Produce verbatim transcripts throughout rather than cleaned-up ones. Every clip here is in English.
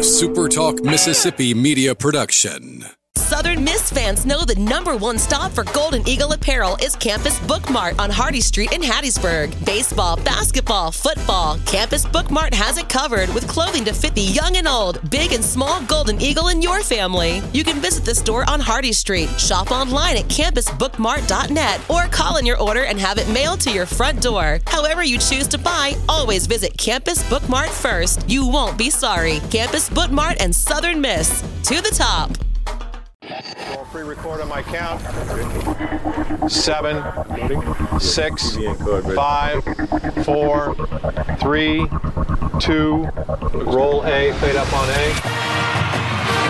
a Super Talk Mississippi media production. Southern Miss fans know the number one stop for Golden Eagle apparel is Campus Bookmart on Hardy Street in Hattiesburg. Baseball, basketball, football, Campus Bookmart has it covered with clothing to fit the young and old, big and small Golden Eagle in your family. You can visit the store on Hardy Street, shop online at campus bookmart dot net, or call in your order and have it mailed to your front door. However you choose to buy, always visit Campus Bookmart first. You won't be sorry. Campus Bookmart and Southern Miss. To the top. I'll pre-record on my count. Seven, six, five, four, three, two, roll A, fade up on A.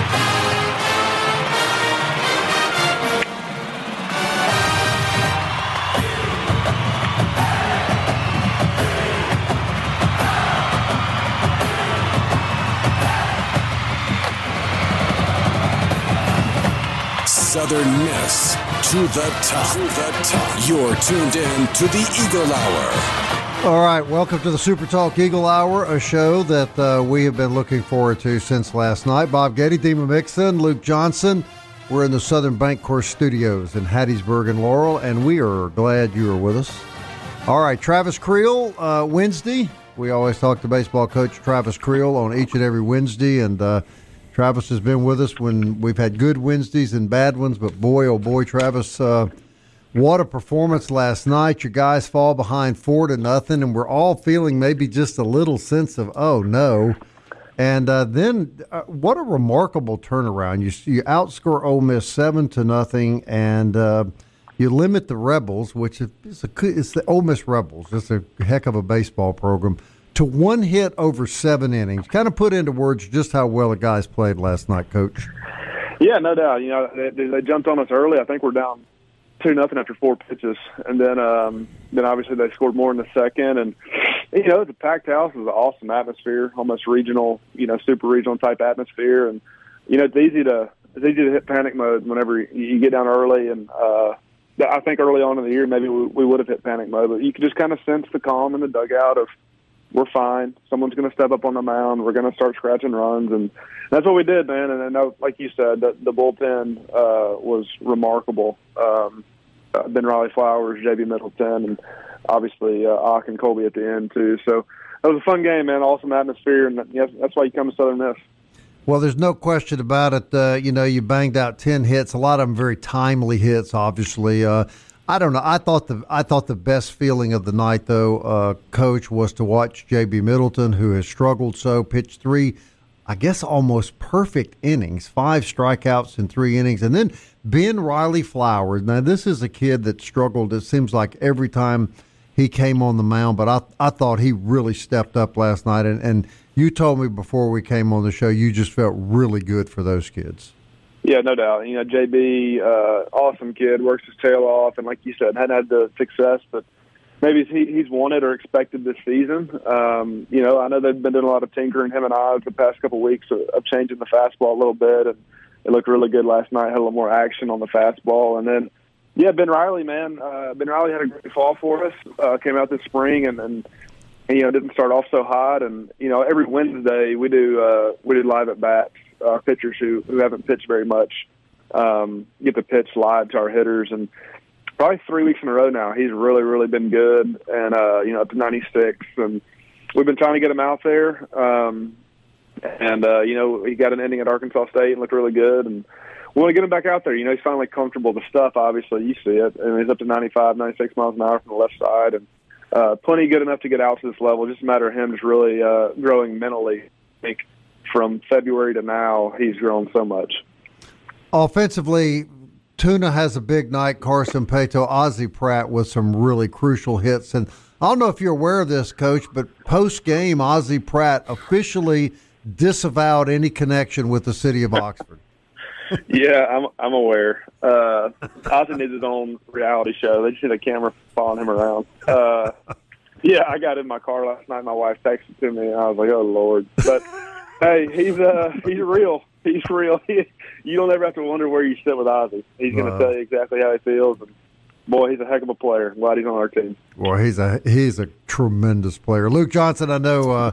Southern Miss to the top. To the top. You're tuned in to the Eagle Hour. All right, welcome to the Super Talk Eagle Hour, a show that uh, we have been looking forward to since last night. Bob Getty, Dima Mixon, Luke Johnson. We're in the Southern Bancorp Studios in Hattiesburg and Laurel, and we are glad you are with us. All right, Travis Creel, uh, Wednesday. We always talk to baseball coach Travis Creel on each and every Wednesday, and uh, Travis has been with us when we've had good Wednesdays and bad ones, but boy, oh boy, Travis, uh, what a performance last night. Your guys fall behind four to nothing, and we're all feeling maybe just a little sense of, oh, no. And uh, then uh, what a remarkable turnaround. You, you outscore Ole Miss seven to nothing, and uh, you limit the Rebels, which is a, it's the Ole Miss Rebels. It's a heck of a baseball program, to one hit over seven innings. Kind of put into words just how well the guys played last night, Coach. Yeah, no doubt. You know, they, they jumped on us early. I think we're down two nothing after four pitches, and then um, then obviously they scored more in the second. And you know, the packed house is an awesome atmosphere, almost regional, you know, super regional type atmosphere. And you know, it's easy to it's easy to hit panic mode whenever you get down early. And uh, I think early on in the year maybe we, we would have hit panic mode, but you could just kind of sense the calm in the dugout of, we're fine. Someone's going to step up on the mound. We're going to start scratching runs, and that's what we did, man. And I know, like you said, the, the bullpen uh, was remarkable. Um, uh, Ben Riley Flowers, J B Middleton, and obviously uh, Ock and Colby at the end too. So it was a fun game, man. Awesome atmosphere, and yes, that's why you come to Southern Miss. Well, there's no question about it. Uh, you know, you banged out ten hits. A lot of them very timely hits, obviously. Uh, I don't know. I thought the I thought the best feeling of the night, though, uh, Coach, was to watch J B Middleton, who has struggled so, pitch three, I guess, almost perfect innings, five strikeouts in three innings. And then Ben Riley Flowers. Now, this is a kid that struggled, it seems like, every time he came on the mound, but I I thought he really stepped up last night. And, and you told me before we came on the show you just felt really good for those kids. Yeah, no doubt. You know, J B, uh, awesome kid, works his tail off, and like you said, hadn't had the success that maybe he, he's wanted or expected this season. Um, you know, I know they've been doing a lot of tinkering, him and I, over the past couple of weeks of, of changing the fastball a little bit, and it looked really good last night, had a little more action on the fastball. And then, yeah, Ben Riley, man, uh, Ben Riley had a great fall for us, uh, came out this spring, and, and, and, you know, didn't start off so hot. And, you know, every Wednesday we do, uh, we do live at bats. Our pitchers who, who haven't pitched very much um, get to pitch live to our hitters, and probably three weeks in a row now, he's really, really been good, and uh, you know, up to ninety-six, and we've been trying to get him out there, um, and uh, you know, he got an inning at Arkansas State and looked really good, and we want to get him back out there. You know, he's finally comfortable with the stuff. Obviously, you see it, and he's up to ninety-five, ninety-six miles an hour from the left side, and uh, plenty good enough to get out to this level. Just a matter of him just really uh, growing mentally. I think from February to now, he's grown so much. Offensively, Tuna has a big night. Carson Paetow, Ozzie Pratt with some really crucial hits. And I don't know if you're aware of this, Coach, but post-game, Ozzie Pratt officially disavowed any connection with the city of Oxford. Yeah, I'm I'm aware. Uh, Ozzie needs his own reality show. They just need a camera following him around. Uh, yeah, I got in my car last night. My wife texted to me, and I was like, oh, Lord. But hey, he's uh, he's real. He's real. He, you don't ever have to wonder where you sit with Ozzie. He's going to uh, tell you exactly how he feels. And boy, he's a heck of a player. I'm glad he's on our team. Well, he's a he's a tremendous player. Luke Johnson, I know uh,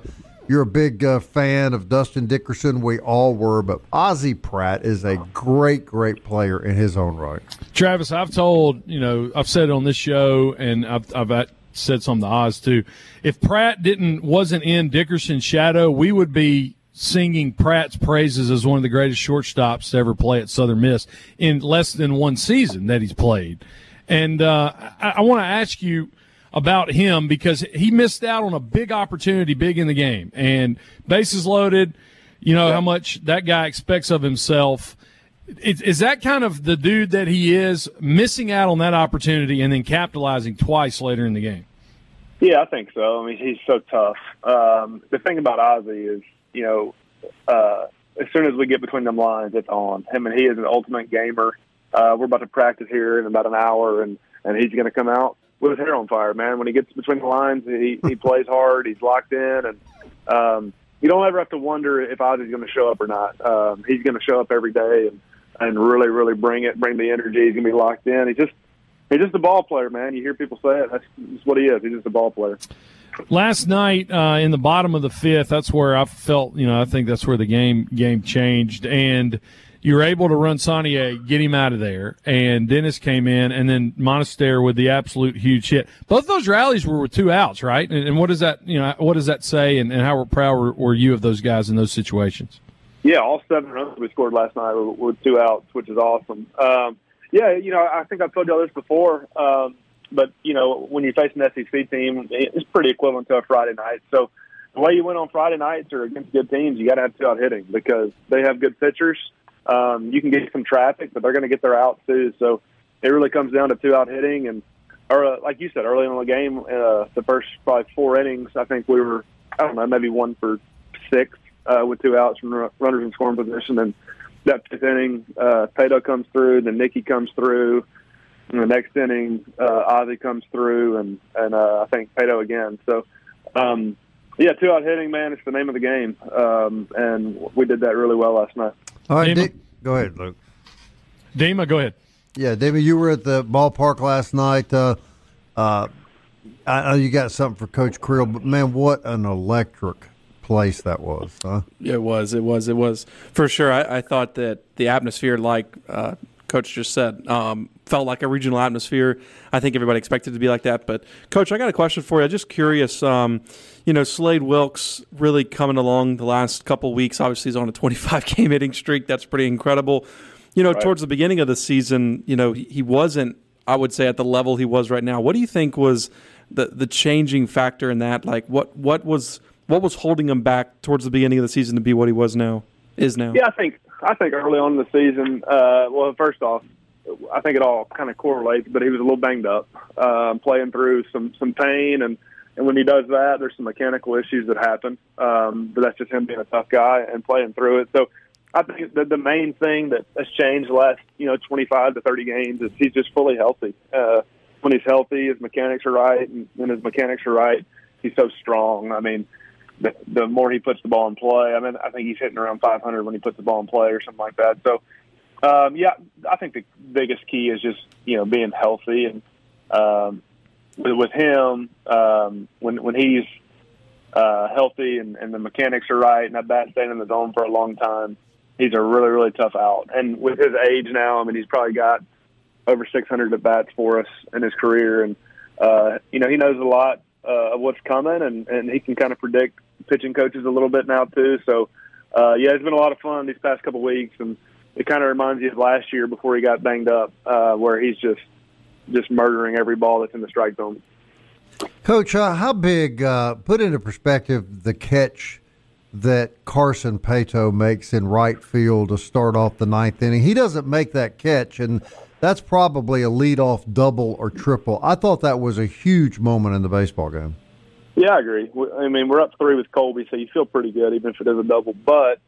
you're a big uh, fan of Dustin Dickerson. We all were, but Ozzie Pratt is a great, great player in his own right. Travis, I've told, you know, I've said it on this show, and I've, I've said some to Oz too. If Pratt didn't wasn't in Dickerson's shadow, we would be singing Pratt's praises as one of the greatest shortstops to ever play at Southern Miss in less than one season that he's played. And uh, I, I want to ask you about him because he missed out on a big opportunity, big in the game, and bases loaded. You know how much that guy expects of himself. Is, is that kind of the dude that he is, missing out on that opportunity and then capitalizing twice later in the game? Yeah, I think so. I mean, he's so tough. Um, the thing about Ozzie is, you know, uh, as soon as we get between them lines, it's on. Him and he is an ultimate gamer. Uh, we're about to practice here in about an hour, and, and he's going to come out with his hair on fire, man. When he gets between the lines, he, he plays hard. He's locked in, and um, you don't ever have to wonder if Ozzie's going to show up or not. Um, he's going to show up every day and, and really, really bring it, bring the energy. He's going to be locked in. He's just he's just a ball player, man. You hear people say it. That's, that's what he is. He's just a ball player. Last night uh, in the bottom of the fifth, that's where I felt, you know, I think that's where the game game changed, and you were able to run Saunier, get him out of there, and Dennis came in, and then Monasterio with the absolute huge hit. Both those rallies were with two outs, right? And, and what does that, you know, what does that say, and, and how proud were, were you of those guys in those situations? Yeah, all seven runs we scored last night were with two outs, which is awesome. Um, yeah, you know, I think I've told you all this before, um, but, you know, when you face an S E C team, it's pretty equivalent to a Friday night. So the way you win on Friday nights or against good teams, you got to have two-out hitting because they have good pitchers. Um, you can get some traffic, but they're going to get their outs too. So it really comes down to two-out hitting. And or, uh, like you said, early in the game, uh, the first probably four innings, I think we were, I don't know, maybe one for six uh, with two outs from runners in scoring position. And that fifth inning, uh, Pato comes through, then Nicky comes through. In the next inning, uh, Ozzie comes through, and, and uh, I think Pato again. So, um, yeah, two-out hitting, man, it's the name of the game. Um, and we did that really well last night. All right, Dima. D- go ahead, Luke. Dima, go ahead. Yeah, Dima, you were at the ballpark last night. Uh, uh, I know you got something for Coach Creel, but, man, what an electric place that was, huh? It was, it was, it was. For sure, I, I thought that the atmosphere, like uh, Coach just said, um, felt like a regional atmosphere. I think everybody expected it to be like that. But, Coach, I got a question for you. I'm just curious, um, you know, Slade Wilkes really coming along the last couple weeks. Obviously, he's on a twenty-five game hitting streak. That's pretty incredible. You know, right. Towards the beginning of the season, you know, he, he wasn't, I would say, at the level he was right now. What do you think was the the changing factor in that? Like, what what was what was holding him back towards the beginning of the season to be what he was now, is now? Yeah, I think I think early on in the season, uh, well, first off, I think it all kind of correlates, but he was a little banged up, um, playing through some, some pain, and, and when he does that, there's some mechanical issues that happen, um, but that's just him being a tough guy and playing through it. So I think that the main thing that has changed the last, you know, twenty-five to thirty games is he's just fully healthy. Uh, when he's healthy, his mechanics are right, and when his mechanics are right, he's so strong. I mean, the, the more he puts the ball in play, I mean, I think he's hitting around five hundred when he puts the ball in play or something like that. So, Um, yeah, I think the biggest key is just, you know, being healthy. And um, with, with him, um, when when he's uh, healthy and, and the mechanics are right and that bat's staying in the zone for a long time, he's a really, really tough out. And with his age now, I mean, he's probably got over six hundred at-bats for us in his career. And, uh, you know, he knows a lot uh, of what's coming, and, and he can kind of predict pitching coaches a little bit now too. So, uh, yeah, it's been a lot of fun these past couple of weeks. And it kind of reminds you of last year before he got banged up, uh, where he's just just murdering every ball that's in the strike zone. Coach, uh, how big, uh, put into perspective, the catch that Carson Pato makes in right field to start off the ninth inning? He doesn't make that catch, and that's probably a leadoff double or triple. I thought that was a huge moment in the baseball game. Yeah, I agree. I mean, we're up three with Colby, so you feel pretty good, even if it is a double. But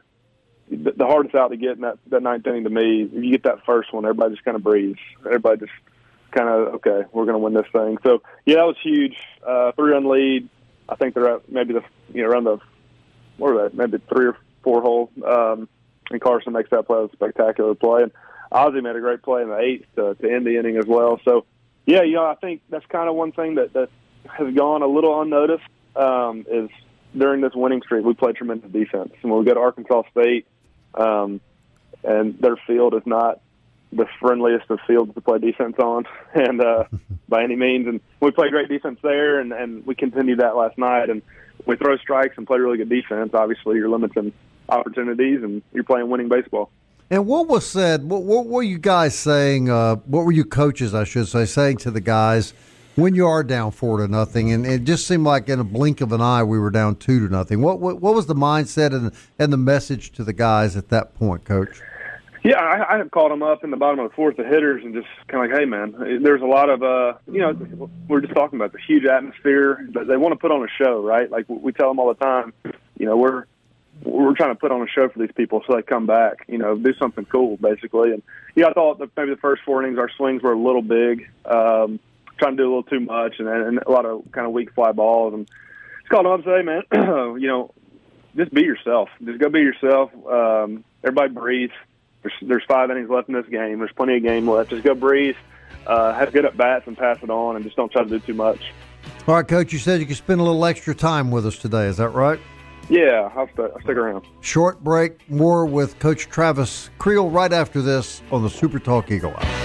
the hardest out to get in that, that ninth inning to me, if you get that first one, everybody just kind of breathes. Everybody just kind of, okay, we're going to win this thing. So, yeah, that was huge. Uh, three-run lead. I think they're at maybe the, you know, around the, what are they, maybe three or four hole. Um, and Carson makes that play. It was a spectacular play. And Ozzie made a great play in the eighth to, to end the inning as well. So, yeah, you know, I think that's kind of one thing that, that has gone a little unnoticed um, is during this winning streak, we play tremendous defense. And when we go to Arkansas State, um, and their field is not the friendliest of fields to play defense on, and uh, by any means. And we played great defense there, and, and we continued that last night. And we throw strikes and play really good defense. Obviously, you're limiting opportunities, and you're playing winning baseball. And what was said, what, what were you guys saying, uh, what were you coaches, I should say, saying to the guys when you are down four to nothing? And it just seemed like in a blink of an eye we were down two to nothing. What what, what was the mindset and, and the message to the guys at that point, Coach? Yeah, I, I had called them up in the bottom of the fourth, the hitters, and just kind of like, hey, man, there's a lot of, uh, you know, we we're just talking about the huge atmosphere. But they want to put on a show, right? Like we tell them all the time, you know, we're we're trying to put on a show for these people so they come back, you know, do something cool, basically. And, yeah, I thought that maybe the first four innings our swings were a little big, um, trying to do a little too much, and, and a lot of kind of weak fly balls. And just called them up and say, hey, man, you know, just be yourself. Just go be yourself. Um, everybody breathe. There's, there's five innings left in this game. There's plenty of game left. Just go breathe, uh, have good at-bats, and pass it on, and just don't try to do too much. All right, Coach, you said you could spend a little extra time with us today. Is that right? Yeah, I'll, st- I'll stick around. Short break. More with Coach Travis Creel right after this on the Super Talk Eagle Hour.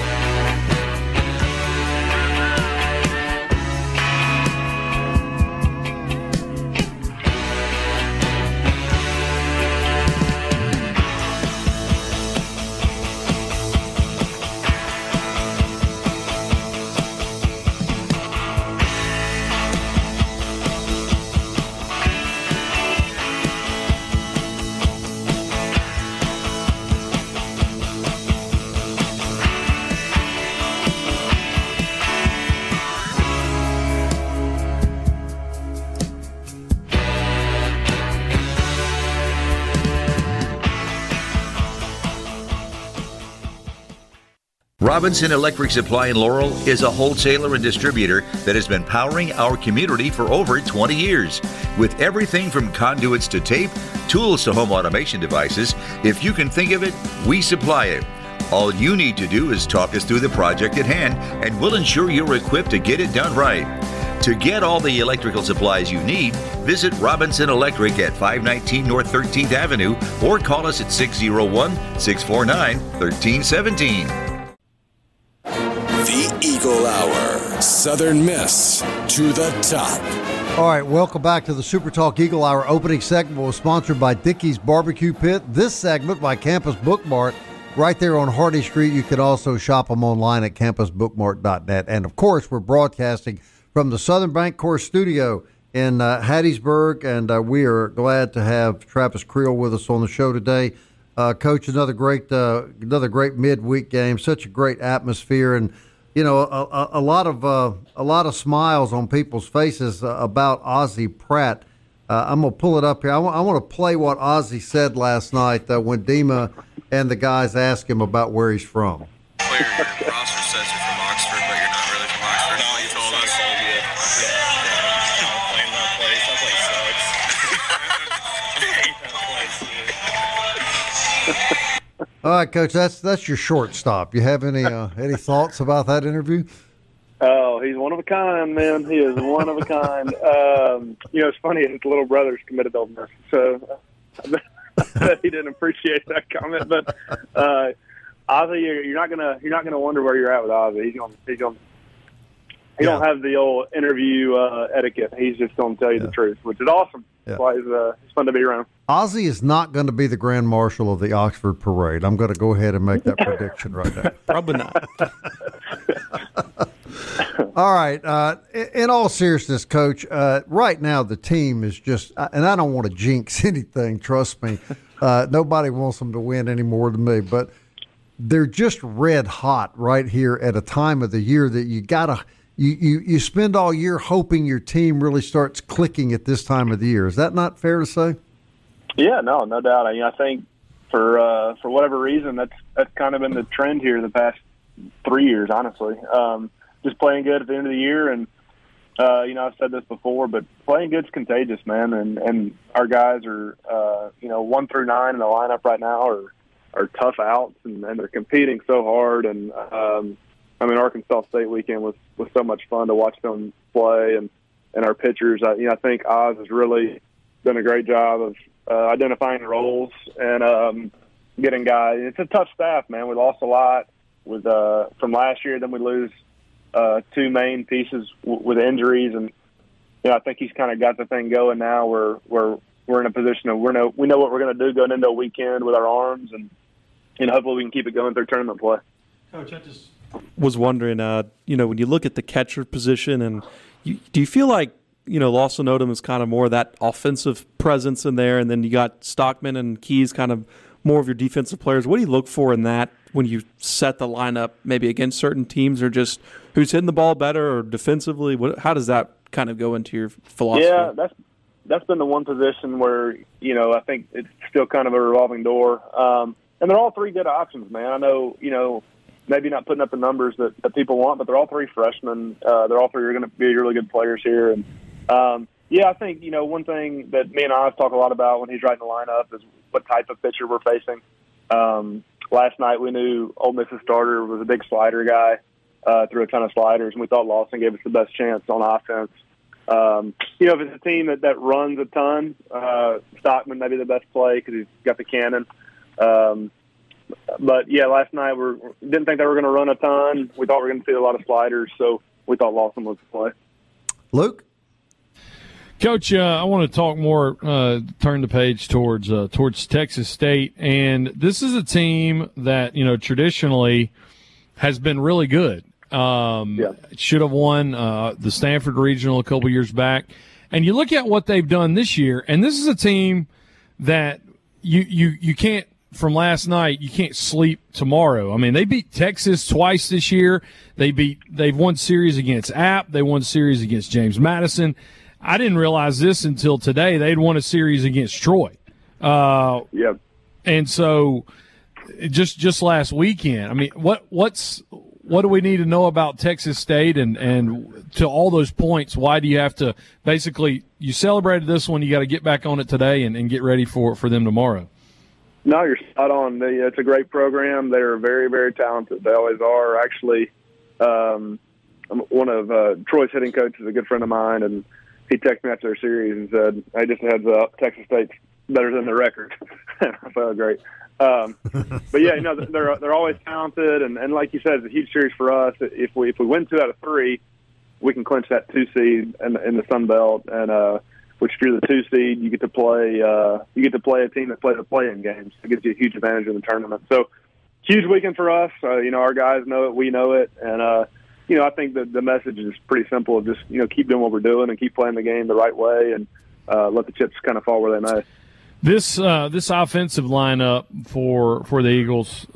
Robinson Electric Supply in Laurel is a wholesaler and distributor that has been powering our community for over twenty years. With everything from conduits to tape, tools to home automation devices, if you can think of it, we supply it. All you need to do is talk us through the project at hand, and we'll ensure you're equipped to get it done right. To get all the electrical supplies you need, visit Robinson Electric at five nineteen North thirteenth Avenue or call us at six oh one, six four nine, one three one seven. The Eagle Hour. Southern Miss to the top. All right, welcome back to the Super Talk Eagle Hour. Opening segment was sponsored by Dickey's Barbecue Pit. This segment by Campus Bookmart right there on Hardy Street. You can also shop them online at campus bookmart dot net. And, of course, we're broadcasting from the Southern Bancorp studio in uh, Hattiesburg, and uh, we are glad to have Travis Creel with us on the show today. Uh, Coach, another great, uh, another great midweek game. Such a great atmosphere, and you know, a, a, a lot of uh, a lot of smiles on people's faces uh, about Ozzie Pratt. Uh, I'm gonna pull it up here. I, w- I want to play what Ozzie said last night uh, when Dima and the guys asked him about where he's from. Well, your, your roster says you're from Oxford, but you're not really from Oxford. No, you told us. Yeah, yeah. I don't blame that place. That place sucks. I hate that place, dude. All right, Coach, that's that's your shortstop. You have any uh, any thoughts about that interview? Oh, he's one of a kind, man. He is one of a kind. Um, you know, it's funny. His little brother's committed to Ole Miss, so he didn't appreciate that comment. But uh, Ozzie, you're, you're not gonna you're not gonna wonder where you're at with Ozzie. He's gonna he's gonna he yeah. don't have the old interview uh, etiquette. He's just gonna tell you yeah. the truth, which is awesome. Yeah. That's why it's, uh, it's fun to be around. Ozzie is not going to be the Grand Marshal of the Oxford Parade. I'm going to go ahead and make that prediction right now. Probably not. All right. Uh, in all seriousness, Coach, uh, right now the team is just, and I don't want to jinx anything, trust me. Uh, nobody wants them to win any more than me, but they're just red hot right here at a time of the year that you got to, You, you you spend all year hoping your team really starts clicking at this time of the year. Is that not fair to say? Yeah, no, no doubt. I mean, I think for uh, for whatever reason, that's that's kind of been the trend here the past three years, honestly. Um, just playing good at the end of the year, and uh, you know, I've said this before, but playing good's contagious, man. And and our guys are, uh, you know, one through nine in the lineup right now are are tough outs, and, and they're competing so hard. And um, I mean, Arkansas State weekend was, was so much fun to watch them play, and, and our pitchers. I, you know, I think Oz has really done a great job of uh, identifying roles and um, getting guys. It's a tough staff, man. We lost a lot with uh, from last year. Then we lose uh, two main pieces w- with injuries, and you know, I think he's kind of got the thing going now. Where we're we're in a position of we know we know what we're going to do going into a weekend with our arms, and and hopefully we can keep it going through tournament play. Coach, I just was wondering, uh, you know, when you look at the catcher position, and you, do you feel like, you know, Lawson Odom is kind of more of that offensive presence in there, and then you got Stockman and Keys kind of more of your defensive players. What do you look for in that when you set the lineup, maybe against certain teams, or just who's hitting the ball better or defensively? What, how does that kind of go into your philosophy? Yeah, that's that's been the one position where, you know, I think it's still kind of a revolving door. Um, and they're all three good options, man. I know, you know, maybe not putting up the numbers that, that people want, but they're all three freshmen. Uh, they're all three are going to be really good players here. And, um, yeah, I think, you know, one thing that me and I talk a lot about when he's writing the lineup is what type of pitcher we're facing. Um, last night we knew Ole Miss's starter was a big slider guy, uh, threw a ton of sliders, and we thought Lawson gave us the best chance on offense. Um, you know, if it's a team that, that runs a ton, uh, Stockman may be the best play because he's got the cannon. Um, but, yeah, last night we didn't think they were going to run a ton. We thought we were going to see a lot of sliders, so we thought Lawson was the play. Luke? Coach, uh, I want to talk more, uh, turn the page towards uh, towards Texas State. And this is a team that, you know, traditionally has been really good. Um, yeah. Should have won uh, the Stanford Regional a couple years back. And you look at what they've done this year, and this is a team that you, you, you can't, from last night, you can't sleep tomorrow. I mean, they beat Texas twice this year. They beat, they've won series against App. They won series against James Madison. I didn't realize this until today. They'd won a series against Troy. Uh, yeah. And so just, just last weekend, I mean, what, what's, what do we need to know about Texas State? And, and to all those points, why do you have to basically, you celebrated this one, you got to get back on it today and, and get ready for, for them tomorrow? No, you're spot on. They, it's a great program. They're very, very talented. They always are. Actually, um, one of uh, Troy's hitting coaches is a good friend of mine, and he texted me after their series and said, "Hey, just a heads up, Texas State's better than the record." I felt great. Um, but yeah, you know, they're they're always talented, and, and like you said, it's a huge series for us. If we if we win two out of three, we can clinch that two seed in, in the Sun Belt, and uh, which if you're the two seed, you get to play uh, you get to play a team that plays the play-in games. It gives you a huge advantage in the tournament. So, huge weekend for us. Uh, you know, our guys know it, we know it, and uh, you know, I think that the message is pretty simple. Just, you know, keep doing what we're doing and keep playing the game the right way, and uh, let the chips kind of fall where they may. This uh, this offensive lineup for for the Eagles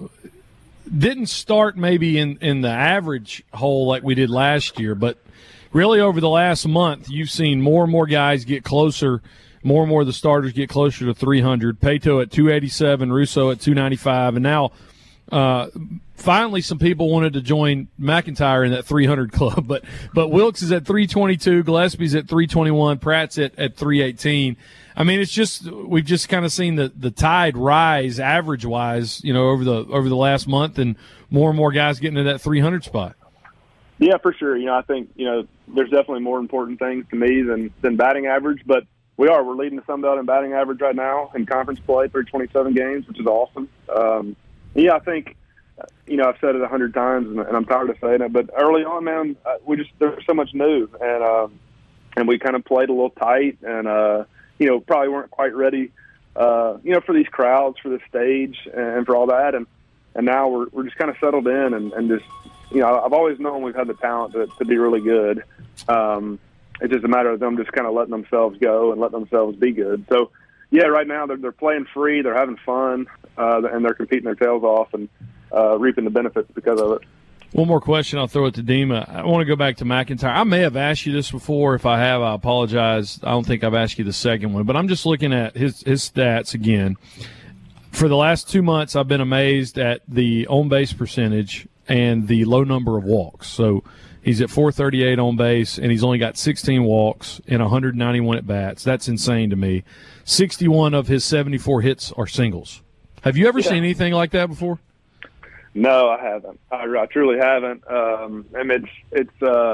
didn't start maybe in, in the average hole like we did last year, but really over the last month, you've seen more and more guys get closer, more and more of the starters get closer to three hundred. Pato at two eighty-seven, Russo at two ninety-five, and now uh, finally some people wanted to join McIntyre in that three hundred club, but but Wilkes is at three twenty-two, Gillespie's at three twenty-one, Pratt's at, at three eighteen. I mean, it's just we've just kind of seen the, the tide rise average wise, you know, over the over the last month, and more and more guys getting to that three hundred spot. Yeah, for sure. You know, I think, you know, there's definitely more important things to me than than batting average, but we are we're leading the Sun Belt in batting average right now in conference play through twenty-seven games, which is awesome. Um, yeah, I think, you know, I've said it a hundred times, and, and I'm tired of saying it, but early on, man, uh, we just there's so much new, and um, and we kind of played a little tight, and uh, you know, probably weren't quite ready, uh, you know, for these crowds, for the stage, and for all that, and and now we're we're just kind of settled in, and, and just, you know, I've always known we've had the talent to, to be really good. Um, it's just a matter of them just kind of letting themselves go and letting themselves be good. So, yeah, right now they're they're playing free, they're having fun, uh, and they're competing their tails off and uh, reaping the benefits because of it. One more question, I'll throw it to Dima. I want to go back to McIntyre. I may have asked you this before. If I have, I apologize. I don't think I've asked you the second one, but I'm just looking at his his stats again. For the last two months, I've been amazed at the on-base percentage and the low number of walks. So he's at four thirty-eight on base, and he's only got sixteen walks and one hundred ninety-one at-bats. That's insane to me. sixty-one of his seventy-four hits are singles. Have you ever yeah. seen anything like that before? No, I haven't. I, I truly haven't. Um, and it's it's uh,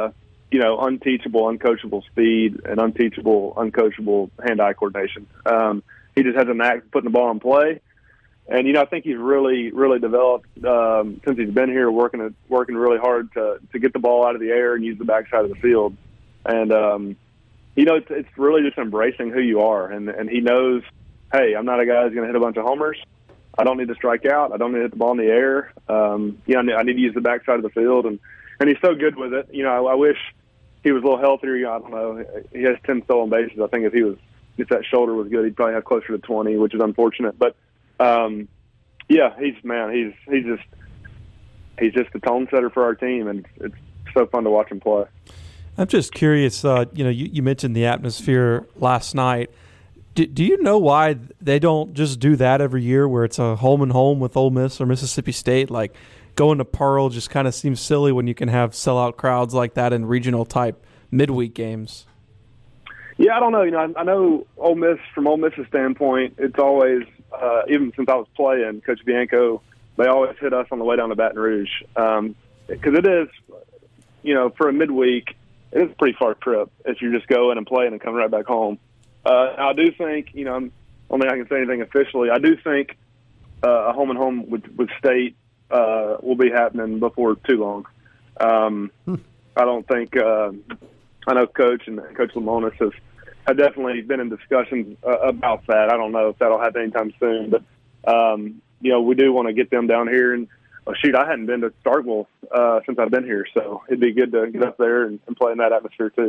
you know, unteachable, uncoachable speed and unteachable, uncoachable hand-eye coordination. Um, he just has a knack for putting the ball in play. And, you know, I think he's really, really developed um, since he's been here, working working really hard to, to get the ball out of the air and use the backside of the field. And, um, you know, it's, it's really just embracing who you are. And, and he knows, hey, I'm not a guy who's going to hit a bunch of homers. I don't need to strike out. I don't need to hit the ball in the air. Um, you know, I need, I need to use the backside of the field. And, and he's so good with it. You know, I, I wish he was a little healthier. I don't know. He has ten stolen bases. I think if he was, if that shoulder was good, he'd probably have closer to twenty, which is unfortunate. But, Um, yeah, he's man. He's he's just he's just the tone setter for our team, and it's so fun to watch him play. I'm just curious. Uh, you know, you, you mentioned the atmosphere last night. Do, do you know why they don't just do that every year, where it's a home and home with Ole Miss or Mississippi State? Like going to Pearl just kind of seems silly when you can have sellout crowds like that in regional type midweek games. Yeah, I don't know. You know, I, I know Ole Miss, from Ole Miss's standpoint, it's always, uh, even since I was playing, Coach Bianco, they always hit us on the way down to Baton Rouge. Um, because it is, you know, for a midweek, it is a pretty far trip if you're just going and playing and coming right back home. Uh, I do think, you know, I'm, I don't think I can say anything officially. I do think uh, a home and home with, with State uh, will be happening before too long. Um, hmm. I don't think uh, – I know Coach and Coach Lemonis have, have definitely been in discussions uh, about that. I don't know if that'll happen anytime soon, but um, you know, we do want to get them down here. And oh, shoot, I hadn't been to Starkville uh, since I've been here, so it'd be good to get up there and, and play in that atmosphere too.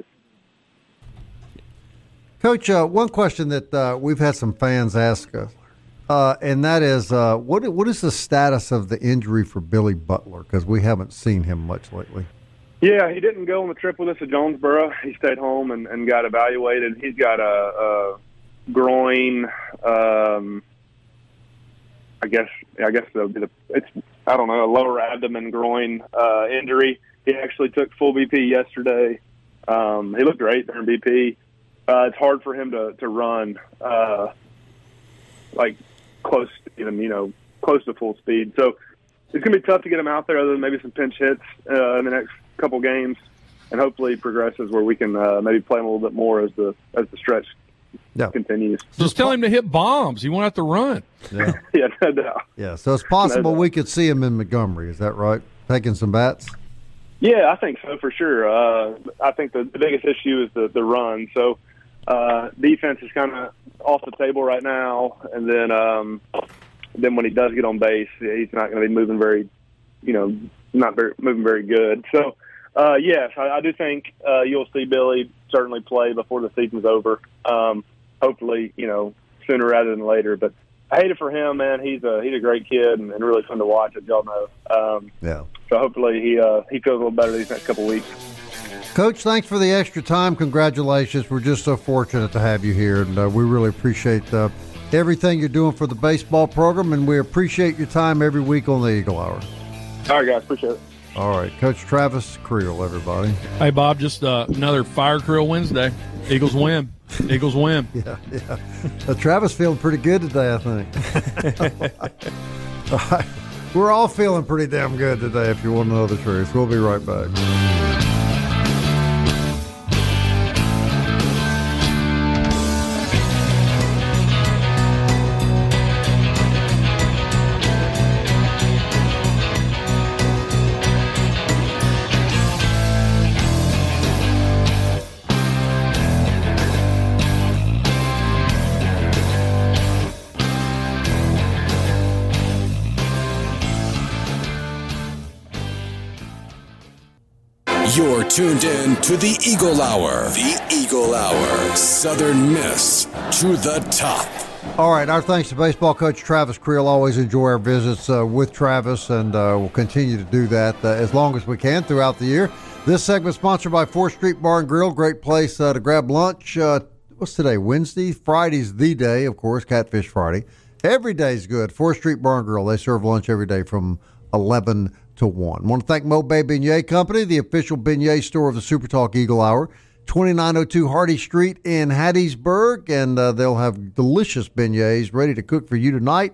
Coach, uh, one question that uh, we've had some fans ask us, uh, and that is, uh, what what is the status of the injury for Billy Butler? Because we haven't seen him much lately. Yeah, he didn't go on the trip with us to Jonesboro. He stayed home and, and got evaluated. He's got a, a groin. Um, I guess I guess it'll be the, it's I don't know a lower abdomen groin uh, injury. He actually took full B P yesterday. Um, he looked great during B P. Uh, it's hard for him to to run uh, like close, even you know, close to full speed. So it's going to be tough to get him out there, other than maybe some pinch hits uh, in the next couple games, and hopefully progresses where we can uh, maybe play him a little bit more as the as the stretch yeah. continues. Just tell him to hit bombs. He won't have to run. Yeah, yeah, no doubt. Yeah, so it's possible no we could see him in Montgomery. Is that right? Taking some bats. Yeah, I think so for sure. Uh, I think the, the biggest issue is the the run. So uh, defense is kind of off the table right now, and then um, then when he does get on base, he's not going to be moving very, you know, not very moving very good. So. Uh, yes, I, I do think uh, you'll see Billy certainly play before the season's over. Um, hopefully, you know, sooner rather than later. But I hate it for him, man. He's a he's a great kid and, and really fun to watch, as y'all know. Um, yeah. So hopefully he uh, he feels a little better these next couple of weeks. Coach, thanks for the extra time. Congratulations. We're just so fortunate to have you here, and uh, we really appreciate uh, everything you're doing for the baseball program, and we appreciate your time every week on the Eagle Hour. All right, guys. Appreciate it. All right, Coach Travis Creel, everybody. Hey, Bob, just uh, another Fire Creel Wednesday. Eagles win. Eagles win. Yeah, yeah. Uh, Travis feeling pretty good today, I think. All right. We're all feeling pretty damn good today, if you want to know the truth. We'll be right back. You're tuned in to the Eagle Hour. The Eagle Hour. Southern Miss to the top. All right, our thanks to baseball coach Travis Creel. Always enjoy our visits uh, with Travis, and uh, we'll continue to do that uh, as long as we can throughout the year. This segment is sponsored by fourth Street Bar and Grill. Great place uh, to grab lunch. Uh, what's today? Wednesday? Friday's the day, of course, Catfish Friday. Every day's good. fourth Street Bar and Grill. They serve lunch every day from eleven to one. I want to thank Mo Bay Beignet Company, the official beignet store of the Super Talk Eagle Hour, twenty-nine oh two Hardy Street in Hattiesburg, and uh, they'll have delicious beignets ready to cook for you tonight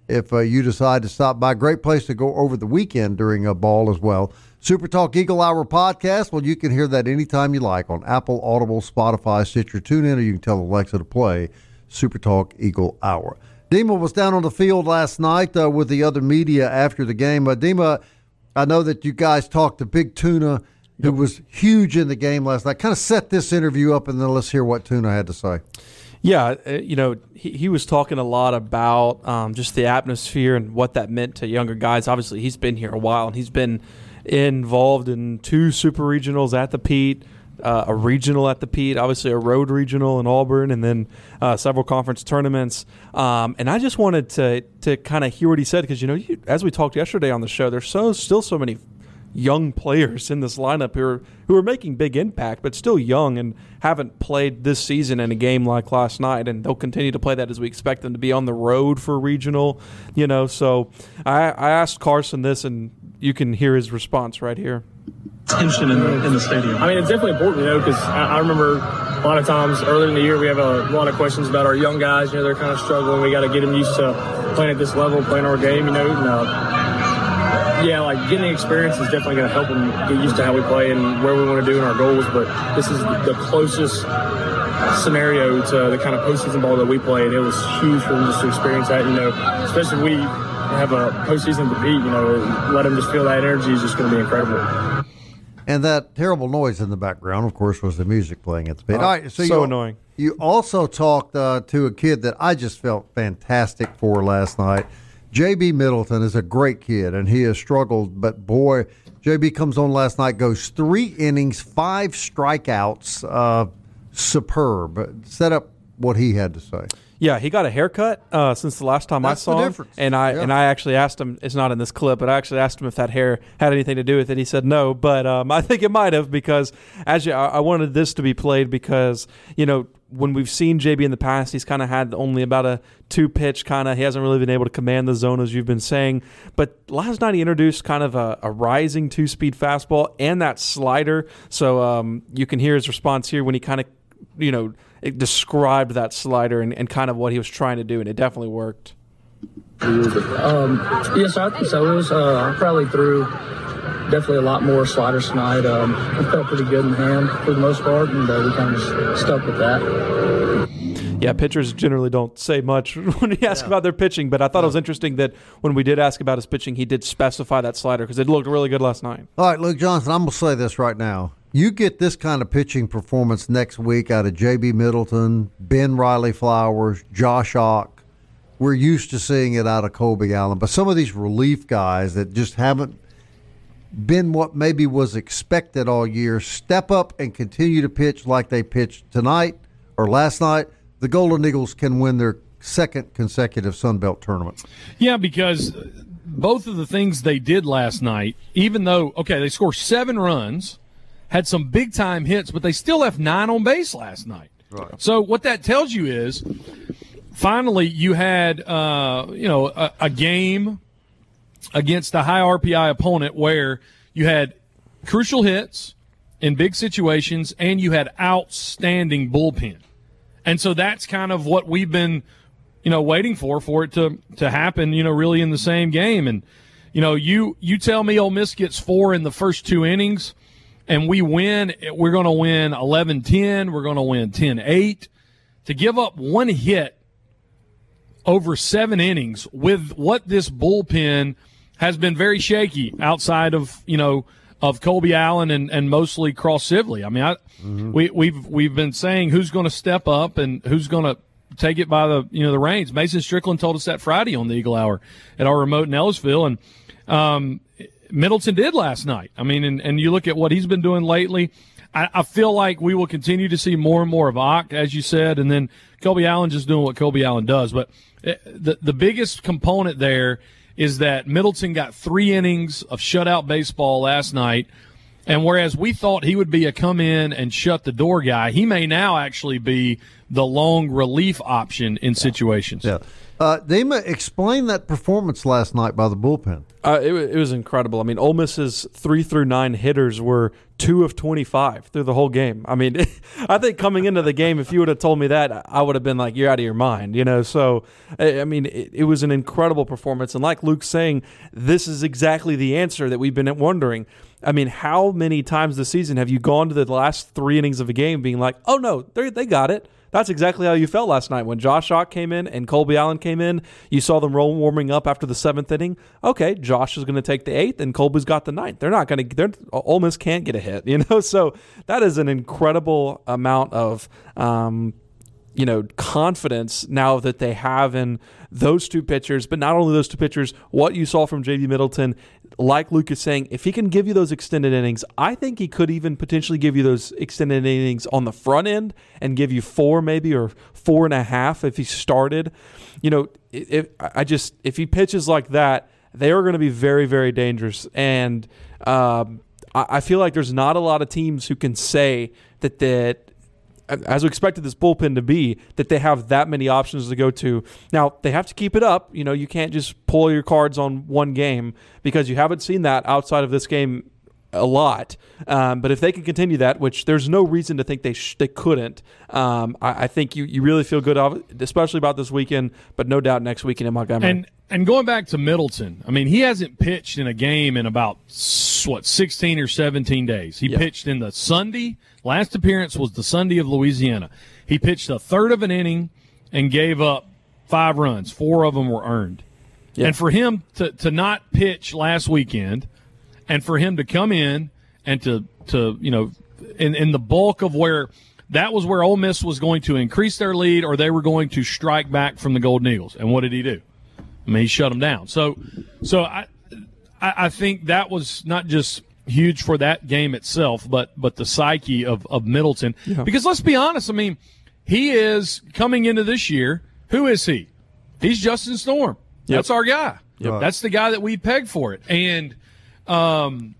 if uh, you decide to stop by. Great place to go over the weekend during a ball as well. Super Talk Eagle Hour podcast, well, you can hear that anytime you like on Apple, Audible, Spotify, Stitcher, TuneIn, or you can tell Alexa to play Super Talk Eagle Hour. Dima was down on the field last night uh, with the other media after the game. Uh, Dima, I know that you guys talked to Big Tuna, who yep. was huge in the game last night. Kind of set this interview up, and then let's hear what Tuna had to say. Yeah, you know, he, he was talking a lot about um, just the atmosphere and what that meant to younger guys. Obviously, he's been here a while, and he's been involved in two super regionals at the Pete, uh, a regional at the Pete, obviously a road regional in Auburn, and then uh, several conference tournaments. Um, and I just wanted to to kind of hear what he said because, you know, you, as we talked yesterday on the show, there's so still so many young players in this lineup who are, who are making big impact, but still young and haven't played this season in a game like last night, and they'll continue to play that as we expect them to be on the road for regional, you know. So I, I asked Carson this, and you can hear his response right here. Tension in the, in the stadium. I mean, it's definitely important, you know, because I, I remember a lot of times earlier in the year we have a lot of questions about our young guys. You know, they're kind of struggling. We got to get them used to playing at this level, playing our game, you know, and, uh, yeah, like getting the experience is definitely going to help them get used to how we play and where we want to do in our goals. But this is the closest scenario to the kind of postseason ball that we played. It was huge for them just to experience that, you know, especially if we have a postseason to beat, you know, let them just feel that energy is just going to be incredible. And that terrible noise in the background, of course, was the music playing at the pit. Oh, All right, so, so you, annoying. You also talked uh, to a kid that I just felt fantastic for last night. J B Middleton is a great kid, and he has struggled, but boy, J B comes on last night, goes three innings, five strikeouts, uh, superb. Set up what he had to say. Yeah, he got a haircut uh, since the last time That's I saw the him, difference. and I Yeah. and I actually asked him. It's not in this clip, but I actually asked him if that hair had anything to do with it. He said no, but um, I think it might have because as you, I, I wanted this to be played because you know when we've seen J B in the past, he's kind of had only about a two pitch kind of. He hasn't really been able to command the zone as you've been saying. But last night he introduced kind of a, a rising two speed fastball and that slider. So um, you can hear his response here when he kind of you know. It described that slider and, and kind of what he was trying to do, and it definitely worked. Um, yes, I think so. It was, uh, I probably threw definitely a lot more sliders tonight. Um, it felt pretty good in the hand for the most part, and uh, we kind of just stuck with that. Yeah, pitchers generally don't say much when you ask yeah. about their pitching, but I thought yeah. it was interesting that when we did ask about his pitching, he did specify that slider because it looked really good last night. All right, Luke Johnson, I'm going to say this right now. You get this kind of pitching performance next week out of J B Middleton, Ben Riley Flowers, Josh Ock. We're used to seeing it out of Colby Allen. But some of these relief guys that just haven't been what maybe was expected all year, step up and continue to pitch like they pitched tonight or last night. The Golden Eagles can win their second consecutive Sun Belt tournament. Yeah, because both of the things they did last night, even though, okay, they scored seven runs, had some big-time hits, but they still left nine on base last night. Right. So what that tells you is finally you had uh, you know a, a game against a high R P I opponent where you had crucial hits in big situations and you had outstanding bullpen. And so that's kind of what we've been you know waiting for, for it to, to happen, you know, really in the same game. And, you know, you, you tell me Ole Miss gets four in the first two innings, and we win, we're going to win eleven ten, we're going to win ten eight. To give up one hit over seven innings with what this bullpen has been very shaky outside of, you know, of Colby Allen and, and mostly Cross Sibley. I mean, I, mm-hmm. we, we've we've been saying who's going to step up and who's going to take it by the, you know, the reins. Mason Strickland told us that Friday on the Eagle Hour at our remote in Ellisville, and um, Middleton did last night. I mean, and, and you look at what he's been doing lately. I, I feel like we will continue to see more and more of Ock, as you said, and then Colby Allen just doing what Colby Allen does. But the the biggest component there is that Middleton got three innings of shutout baseball last night, and whereas we thought he would be a come in and shut the door guy, he may now actually be the long relief option in situations. Yeah. Uh, Dima, explain that performance last night by the bullpen. Uh, it, it was incredible. I mean, Ole Miss's three through nine hitters were two of twenty-five through the whole game. I mean, I think coming into the game, if you would have told me that, I would have been like, you're out of your mind, you know? So, I mean, it, it was an incredible performance. And like Luke's saying, this is exactly the answer that we've been wondering. I mean, how many times this season have you gone to the last three innings of a game being like, oh, no, they got it? That's exactly how you felt last night. When Josh Hawk came in and Colby Allen came in, you saw them roll warming up after the seventh inning. Okay, Josh is going to take the eighth, and Colby's got the ninth. They're not going to – Ole Miss can't get a hit, you know? So that is an incredible amount of um, – you know, confidence now that they have in those two pitchers, but not only those two pitchers, what you saw from J B Middleton, like Luke is saying, if he can give you those extended innings, I think he could even potentially give you those extended innings on the front end and give you four maybe or four and a half if he started. You know, if I just if he pitches like that, they are going to be very, very dangerous. And um, I feel like there's not a lot of teams who can say that that. As we expected this bullpen to be, that they have that many options to go to. Now, they have to keep it up. You know, you can't just pull your cards on one game because you haven't seen that outside of this game a lot. Um, but if they can continue that, which there's no reason to think they sh- they couldn't, um, I, I think you, you really feel good, of it, especially about this weekend, but no doubt next weekend in Montgomery. And and going back to Middleton, I mean, he hasn't pitched in a game in about, what, sixteen or seventeen days. He yeah. pitched in the Sunday. Last appearance was the Sunday of Louisiana. He pitched a third of an inning and gave up five runs. Four of them were earned. Yeah. And for him to, to not pitch last weekend and for him to come in and to, to you know, in, in the bulk of where that was where Ole Miss was going to increase their lead or they were going to strike back from the Golden Eagles. And what did he do? I mean, he shut them down. So, so I, I, I think that was not just – huge for that game itself, but but the psyche of, of Middleton. Yeah. Because let's be honest, I mean, he is coming into this year, who is he? He's Justin Storm. Yep. That's our guy. Yep. That's the guy that we pegged for it. And um,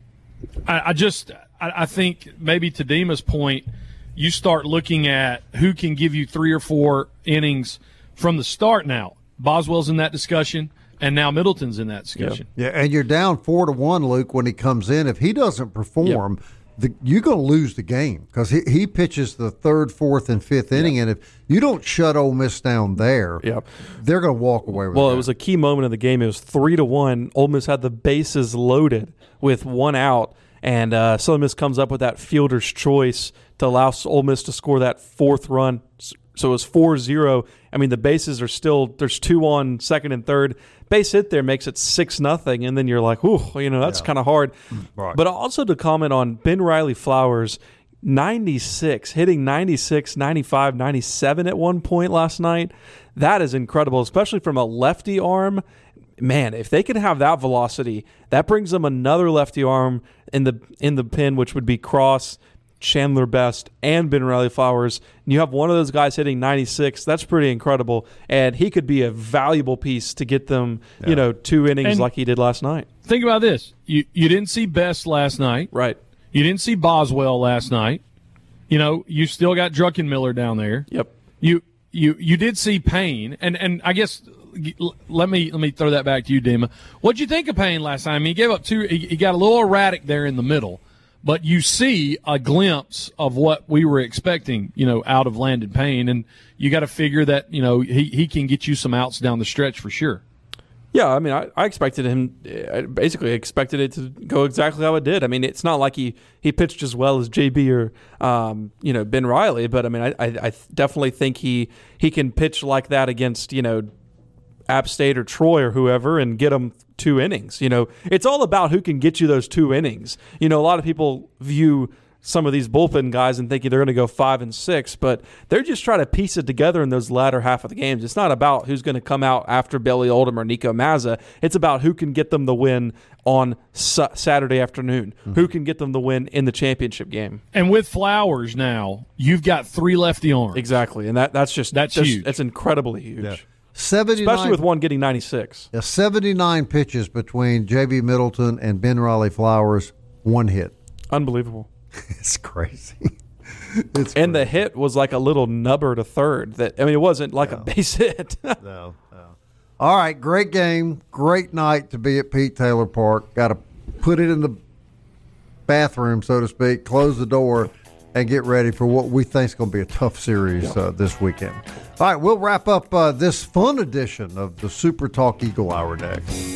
I, I just I, I think maybe to Dima's point, you start looking at who can give you three or four innings from the start now. Boswell's in that discussion. And now Middleton's in that discussion. Yep. Yeah, and you're down four to one, Luke, when he comes in. If he doesn't perform, yep. the, you're going to lose the game because he, he pitches the third, fourth, and fifth yep. inning. And if you don't shut Ole Miss down there, yep. they're going to walk away with it. Well, that. It was a key moment of the game. It was three to one. Ole Miss had the bases loaded with one out, and uh, Southern Miss comes up with that fielder's choice to allow Ole Miss to score that fourth run. So it was four zero. I mean, the bases are still – there's two on second and third. Base hit there makes it six nothing, and then you're like, ooh, you know, that's yeah. kind of hard. Right. But also to comment on Ben Riley Flowers, ninety-six, hitting ninety-six, ninety-five, ninety-seven at one point last night. That is incredible, especially from a lefty arm. Man, if they can have that velocity, that brings them another lefty arm in the in the pin, which would be Cross, Chandler Best, and Ben Riley Flowers. And you have one of those guys hitting ninety-six. That's pretty incredible. And he could be a valuable piece to get them, yeah. you know, two innings and like he did last night. Think about this. You you didn't see Best last night. Right. You didn't see Boswell last night. You know, you still got Druckenmiller down there. Yep. You you you did see Payne. And, and I guess let me let me throw that back to you, Dima. What'd you think of Payne last time? He gave up two. He, he got a little erratic there in the middle. But you see a glimpse of what we were expecting, you know, out of Landon Payne, and you got to figure that, you know, he, he can get you some outs down the stretch for sure. Yeah, I mean, I, I expected him – I basically expected it to go exactly how it did. I mean, it's not like he, he pitched as well as J B or, um, you know, Ben Riley, but, I mean, I, I, I definitely think he, he can pitch like that against, you know, App State or Troy or whoever and get them two innings. You know, it's all about who can get you those two innings. You know, a lot of people view some of these bullpen guys and thinking they're going to go five and six, but they're just trying to piece it together in those latter half of the games. It's not about who's going to come out after Billy Oldham or Nico Mazza. It's about who can get them the win on su- Saturday afternoon, mm-hmm. who can get them the win in the championship game. And with Flowers now, you've got three lefty arms. Exactly, and that that's just that's just, huge. That's incredibly huge. Yeah. Especially with one getting ninety-six. Yeah, seventy-nine pitches between J B Middleton and Ben Riley Flowers, one hit. Unbelievable. It's crazy. It's and crazy. The hit was like a little nubber to third. That I mean, it wasn't like no. a base hit. No. All right, great game, great night to be at Pete Taylor Park. Got to put it in the bathroom, so to speak, close the door, and get ready for what we think is going to be a tough series uh, this weekend. All right, we'll wrap up uh, this fun edition of the Super Talk Eagle Hour next.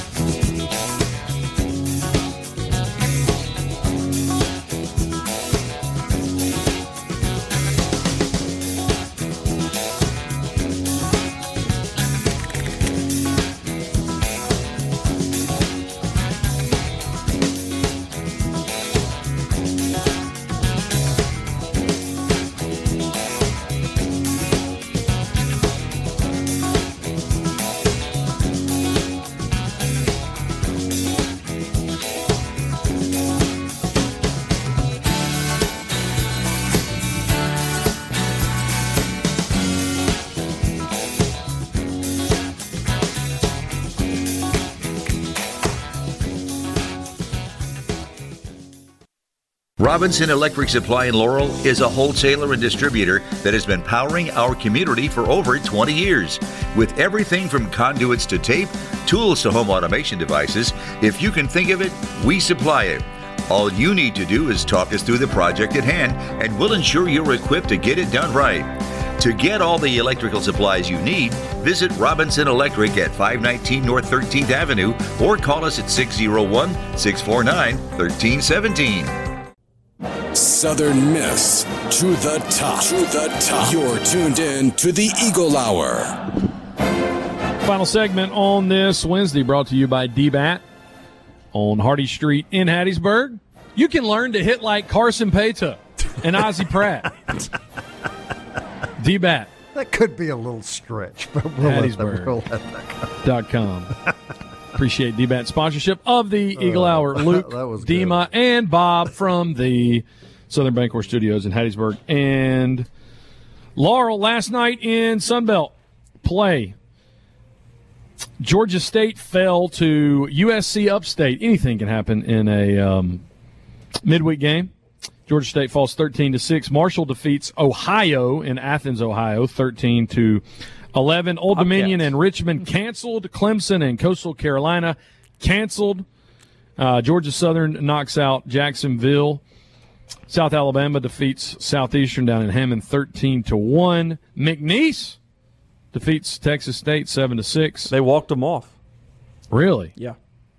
Robinson Electric Supply in Laurel is a wholesaler and distributor that has been powering our community for over twenty years. With everything from conduits to tape, tools to home automation devices, if you can think of it, we supply it. All you need to do is talk us through the project at hand, and we'll ensure you're equipped to get it done right. To get all the electrical supplies you need, visit Robinson Electric at five nineteen North thirteenth Avenue or call us at six oh one, six four nine, one three one seven. Southern Miss to the top. To the top. You're tuned in to the Eagle Hour. Final segment on this Wednesday brought to you by D-Bat on Hardy Street in Hattiesburg. You can learn to hit like Carson Payta and Ozzie Pratt. D-Bat. That could be a little stretch, but we'll Hattiesburg dot com. Appreciate D-Bat sponsorship of the Eagle Hour. Luke, Dima, and Bob from the Southern Bancorp Studios in Hattiesburg. And Laurel, last night in Sunbelt play, Georgia State fell to U S C Upstate. Anything can happen in a um, midweek game. Georgia State falls thirteen to six. Marshall defeats Ohio in Athens, Ohio, thirteen to eleven. Old Dominion and Richmond canceled. Clemson and Coastal Carolina canceled. Uh, Georgia Southern knocks out Jacksonville. South Alabama defeats Southeastern down in Hammond thirteen to one. McNeese defeats Texas State seven to six. They walked them off. Really? Yeah.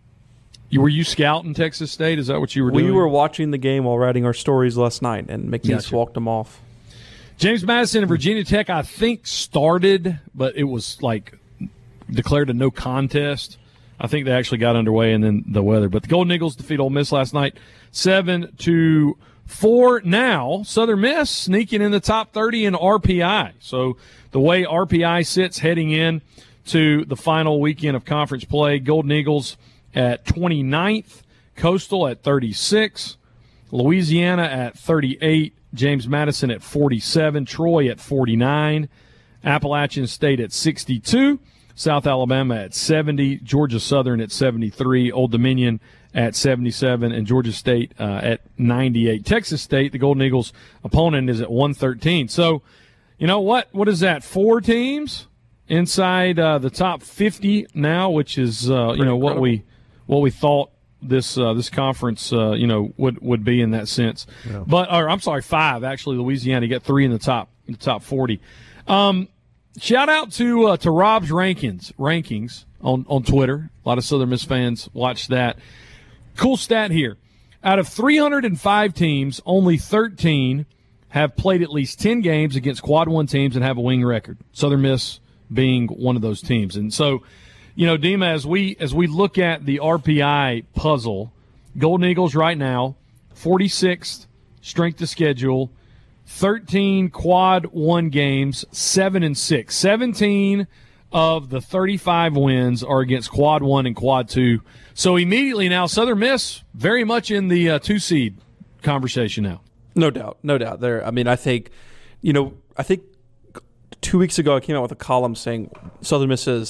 You, were you scouting Texas State? Is that what you were doing? We were watching the game while writing our stories last night, and McNeese Gotcha. walked them off. James Madison and Virginia Tech, I think, started, but it was like declared a no contest. I think they actually got underway, and then the weather. But the Golden Eagles defeat Ole Miss last night, seven to four. Now Southern Miss sneaking in the top thirty in R P I. So the way R P I sits heading in to the final weekend of conference play, Golden Eagles at twenty-ninth, Coastal at thirty-six, Louisiana at thirty-eight. James Madison at forty-seven, Troy at forty-nine, Appalachian State at sixty-two, South Alabama at seventy, Georgia Southern at seventy-three, Old Dominion at seventy-seven, and Georgia State uh, at ninety-eight. Texas State, the Golden Eagles' opponent, is at one thirteen. So, you know what? What is that? Four teams inside uh, the top fifty now, which is uh, you know what we what we thought this uh, this conference uh, you know would would be in that sense. Yeah. But or I'm sorry, five actually. Louisiana, you got three in the top in the top forty. Um, shout out to uh, to Rob's rankings rankings on on Twitter. A lot of Southern Miss fans watch that. Cool stat here: out of three hundred five teams, only thirteen have played at least ten games against Quad One teams and have a winning record. Southern Miss being one of those teams, and so. You know, Dima, as we as we look at the R P I puzzle, Golden Eagles right now, forty-sixth strength of schedule, thirteen quad one games, seven and six. seventeen of the thirty-five wins are against quad one and quad two. So immediately now, Southern Miss very much in the uh, two seed conversation now. No doubt, no doubt. There. I mean, I think, you know, I think two weeks ago I came out with a column saying Southern Miss's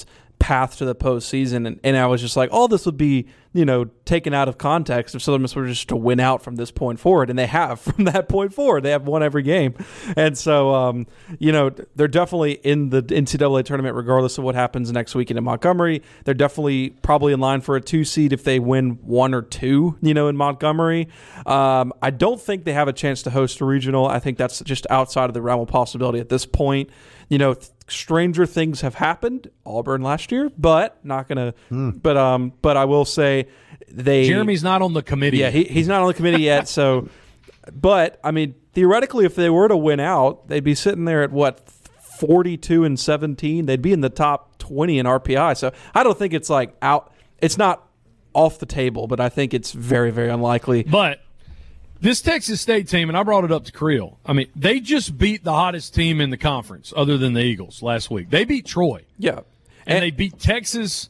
path to the postseason, and, and I was just like, all this would be, you know, taken out of context if Southern Miss were just to win out from this point forward, and they have from that point forward. They have won every game, and so um, you know, they're definitely in the N C double A tournament regardless of what happens next weekend in Montgomery. They're definitely probably in line for a two seed if they win one or two, you know, in Montgomery. Um, I don't think they have a chance to host a regional. I think that's just outside of the realm of possibility at this point. You know, th- stranger things have happened. Auburn last year, but not gonna. Mm. But um, but I will say they. Jeremy's not on the committee. Yeah, he, he's not on the committee yet. So, but I mean, theoretically, if they were to win out, they'd be sitting there at what forty-two and seventeen. They'd be in the top twenty in R P I. So I don't think it's like out. It's not off the table, but I think it's very, very unlikely. But this Texas State team, and I brought it up to Creel, I mean, they just beat the hottest team in the conference other than the Eagles last week. They beat Troy. Yeah. And, and they beat Texas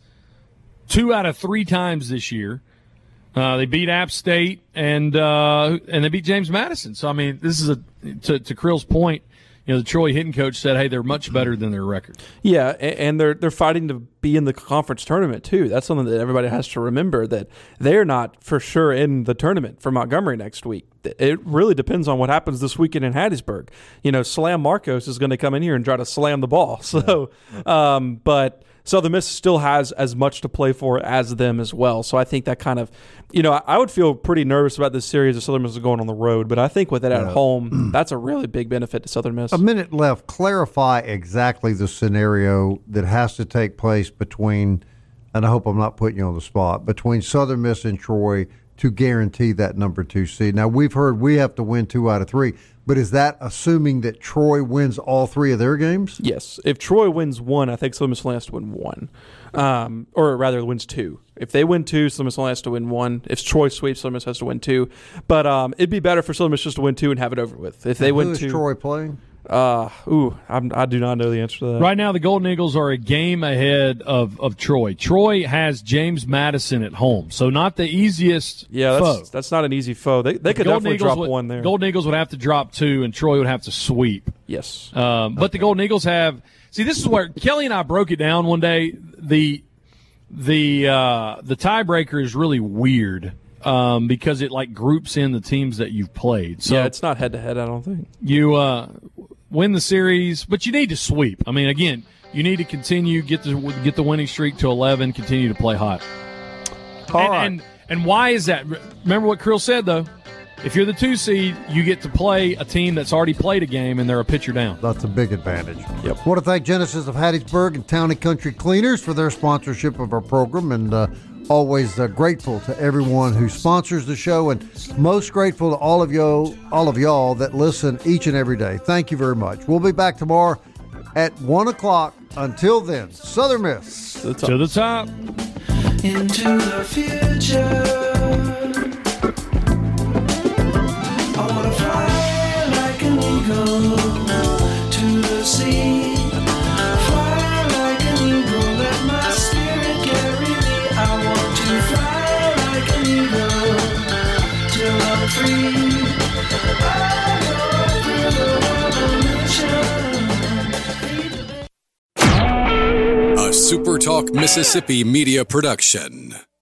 two out of three times this year. Uh, they beat App State, and uh, and they beat James Madison. So, I mean, this is, a to, to Creel's point, you know, the Troy hitting coach said, hey, they're much better than their record. Yeah, and they're they're fighting to be in the conference tournament, too. That's something that everybody has to remember, that they're not for sure in the tournament for Montgomery next week. It really depends on what happens this weekend in Hattiesburg. You know, Slam Marcos is going to come in here and try to slam the ball. So, um, but Southern Miss still has as much to play for as them as well. So I think that kind of, you know, I would feel pretty nervous about this series if Southern Miss is going on the road. But I think with it at yeah. home, that's a really big benefit to Southern Miss. A minute left. Clarify exactly the scenario that has to take place between, and I hope I'm not putting you on the spot, between Southern Miss and Troy to guarantee that number two seed. Now, we've heard we have to win two out of three, but is that assuming that Troy wins all three of their games? Yes. If Troy wins one, I think Southern Miss only has to win one, um, or rather wins two. If they win two, Southern Miss only has to win one. If Troy sweeps, Southern Miss has to win two. But um, it'd be better for Southern Miss just to win two and have it over with. If they and win who is two, Troy playing? Uh, ooh, I'm, I do not know the answer to that. Right now, the Golden Eagles are a game ahead of, of Troy. Troy has James Madison at home, so not the easiest yeah, that's, foe. that's not an easy foe. They, they could Golden definitely Eagles drop would, one there. Golden Eagles would have to drop two, and Troy would have to sweep. Yes. Um, but okay. the Golden Eagles have – see, this is where Kelly and I broke it down one day. The the uh, the tiebreaker is really weird um, because it, like, groups in the teams that you've played. So yeah, it's not head-to-head, I don't think. You uh, – win the series, but you need to sweep. I mean, again, you need to continue, get the get the winning streak to eleven, continue to play hot. All and, right. and and why is that? Remember what Creel said, though. If you're the two seed, you get to play a team that's already played a game, and they're a pitcher down. That's a big advantage. Yep. I want to thank Genesis of Hattiesburg and Town and Country Cleaners for their sponsorship of our program, and uh, always uh, grateful to everyone who sponsors the show, and most grateful to all of you, all of y'all that listen each and every day. Thank you very much. We'll be back tomorrow at one o'clock. Until then, Southern Miss to the top. To the top. Into the future. I want to fly like an eagle to the sea. Fly like an eagle, let my spirit carry me. I want to fly like an eagle till I'm free. I go through the revolution. A SuperTalk Mississippi media production.